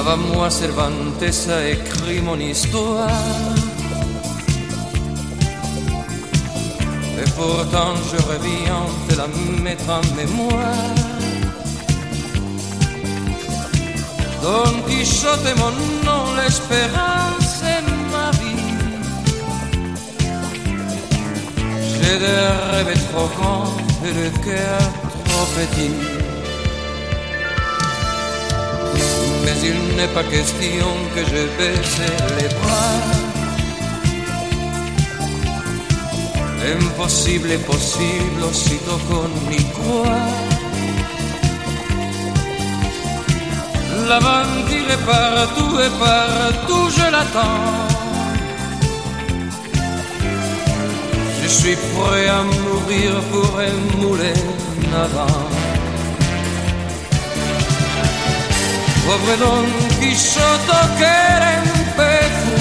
Avant moi, Cervantes a écrit mon histoire. Et pourtant, je reviens de la mettre en mémoire. Don Quichotte est mon nom, l'espérance est ma vie. J'ai des rêves trop grands et le cœur trop petit. Mais il n'est pas question que je baisse les bras. Impossible est possible aussitôt qu'on y croit. L'aventure est partout et partout je l'attends. Je suis prêt à mourir pour un moulin à vent. Pauvre Don Quichotte qu'elle est un peu fou.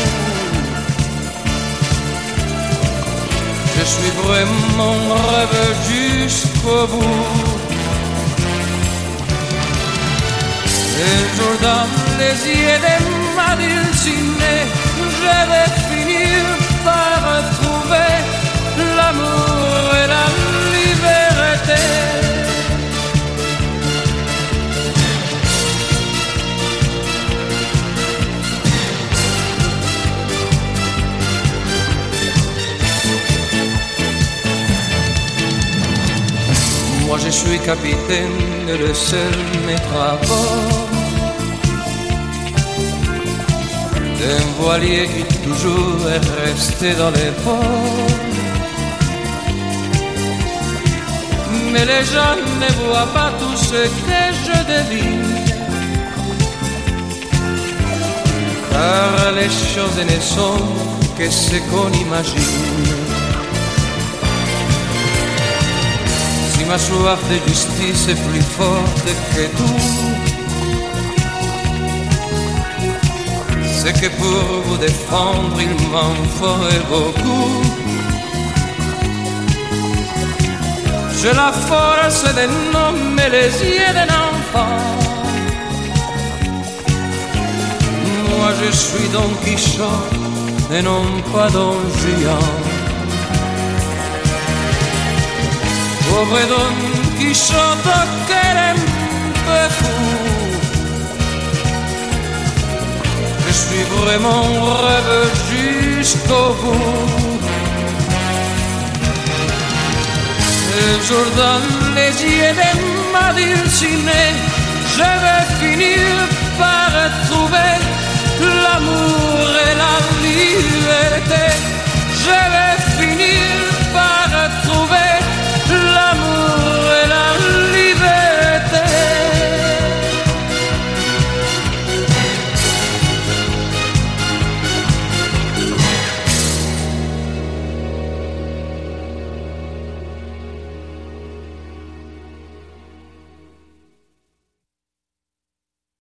Je suis vraiment rêve jusqu'au bout. Un jour dans les yeux de ma dulcinée, je vais finir par trouver l'amour et la liberté. Moi je suis capitaine et le seul maître à bord d'un voilier qui toujours est resté dans les ports. Mais les gens ne voient pas tout ce que je devine, car les choses ne sont que ce qu'on imagine. Si ma soif de justice est plus forte que tout, c'est que pour vous défendre il m'en faudrait beaucoup. J'ai la force de nommer les yeux d'un enfant. Moi je suis Don Quichotte et non pas Don Juan. Pauvre Don Quichotte qu'elle est un peu fou. Je suis vraiment rêve jusqu'au bout. Un jour dans les yeux de ma dulcinée, je vais finir par trouver l'amour et la liberté. Je vais finir